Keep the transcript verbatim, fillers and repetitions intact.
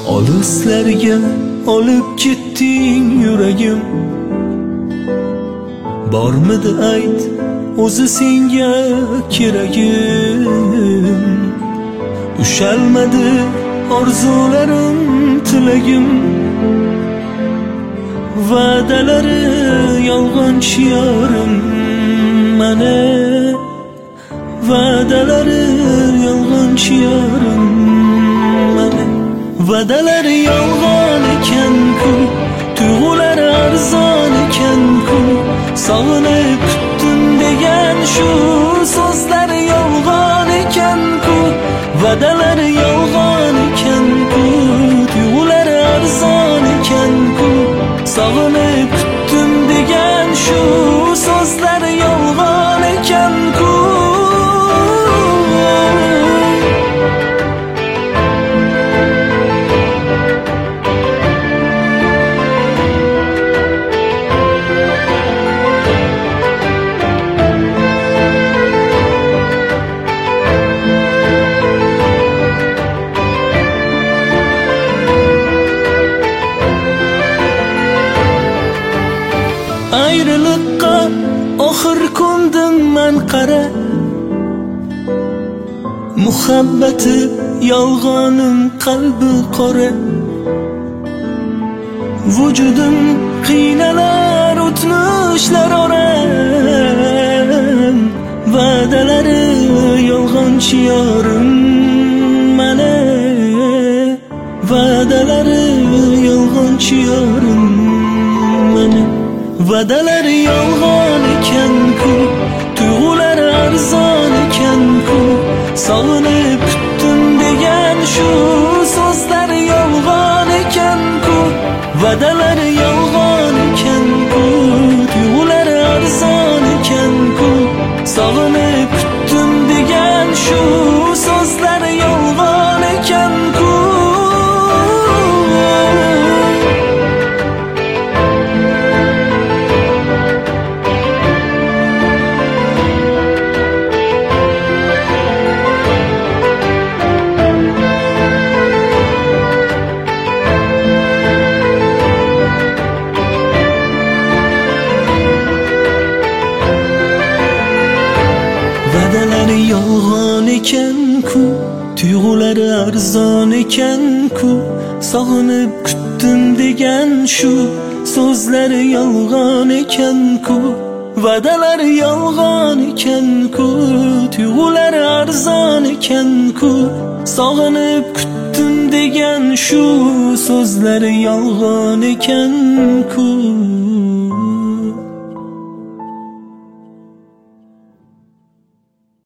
Olislarga olib ketding yuragim. Bormidi ayt o'zi senga keragim. Ushalmadi orzularim tilagim. Va'dalari yolg'onchi yorim mana. Va'dalari yolg'onchi yorim mana. Va'dalari yolg'on ekan-ku, tuyg'ulari arzon ekan-ku. Sog'inib kutdim degan shu so'zlari yolg'on ekan-ku. Va'dalari yolg'on ekan-ku, tuyg'ulari arzon ekan-ku. Sog'inib kutdim degan shu so'zlari yolg'on ekan-ku. Ayriliqqa oxir ko'ndim men qara. Muhabbati yolg'onim qalbi qora. Vujudim qiynalar o'tmishlar oram. Va'dalari yolg'onchi yorim mana. Va'dalari yolg'onchi yorim mana. Va'dalari yolg'on ekan-ku, tuyg'ulari arzon ekan-ku. Sog'inib kutdim degan shu so'zlari yolg'on ekan-ku. Va'dalari yolg'on ekan-ku, tuyg'ulari arzon ekan-ku. Sog'inib kutdim degan shu so'zlari yolg'on ekan-ku. Va'dalari yolg'on ekan-ku, tuyg'ulari arzon ekan-ku. Sog'inib kutdim degan shu so'zlari yolg'on ekan-ku. Va'dalari yolg'on ekan-ku, tuyg'ulari arzon ekan-ku. Sog'inib kutdim degan shu so'zlari yolg'on ekan-ku.